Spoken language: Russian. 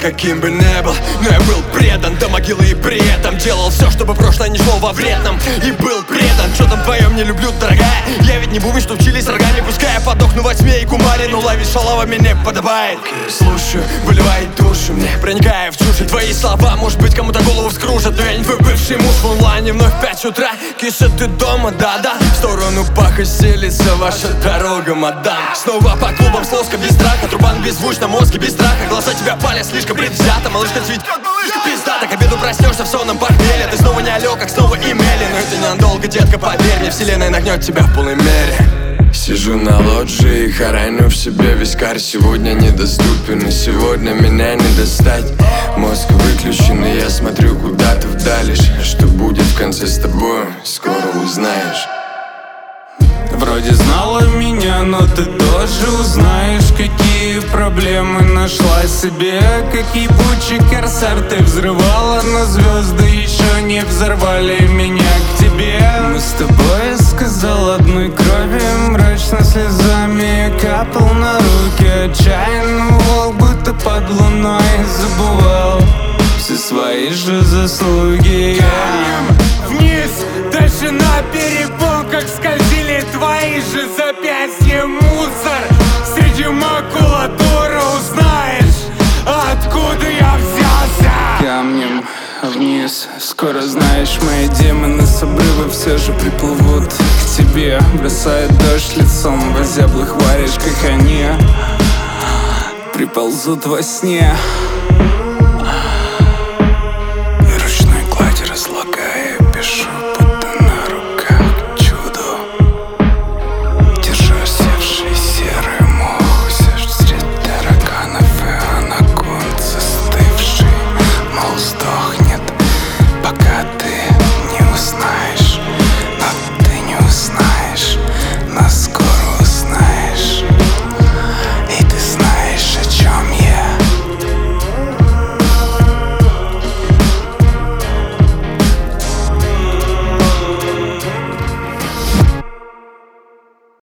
каким бы ни был, но я был предан до могилы и при этом делал все, чтобы прошлое не шло во вред нам. И был предан, что там твоем не люблю, дорогая. Я ведь не бубен, что учились рогами. Пускай я подохну во тьме и кумаре, но ловить шалавами не подобает. Слушаю, выливает душу мне, проникая в чушь. Твои слова, может быть, кому-то голову вскружат, но я не твой бывший муж. В онлайне вновь 5 утра, Киса, ты дома, да-да. В сторону Паха селится ваша дорога, мадам. Снова по клубам с лоска без страха, трубан беззвучно, мозги без страха. Глаза тебя палят слишком предвзято, малышка цветет пизда. Так к обеду проснешься в сонном похмелье. Ты снова не алё, как снова имели. Но это ненадолго, детка, поверь мне, вселенная нагнет тебя в полной мере. Сижу на лоджии и хороню в себе вискарь. Сегодня недоступен, и сегодня меня не достать. Мозг выключен, и я смотрю куда-то вдали. Что будет в конце с тобой, скоро узнаешь. Вроде знала меня, но ты тоже узнаешь, какие проблемы нашла себе. Как ебучий корсар ты взрывала, но звезды еще не взорвали меня к тебе. Мы с тобой, сказал, одной крови, мрачно слезами капал на руки. Отчаянно волк, будто под луной забывал все свои же заслуги. Вниз, дальше на перепонках скользили твои же запястья. Мусор среди макулатуры, узнаешь, откуда я взялся. Камнем вниз, скоро знаешь, мои демоны с обрыва все же приплывут к тебе. Бросают дождь лицом в озяблых варежках, они приползут во сне.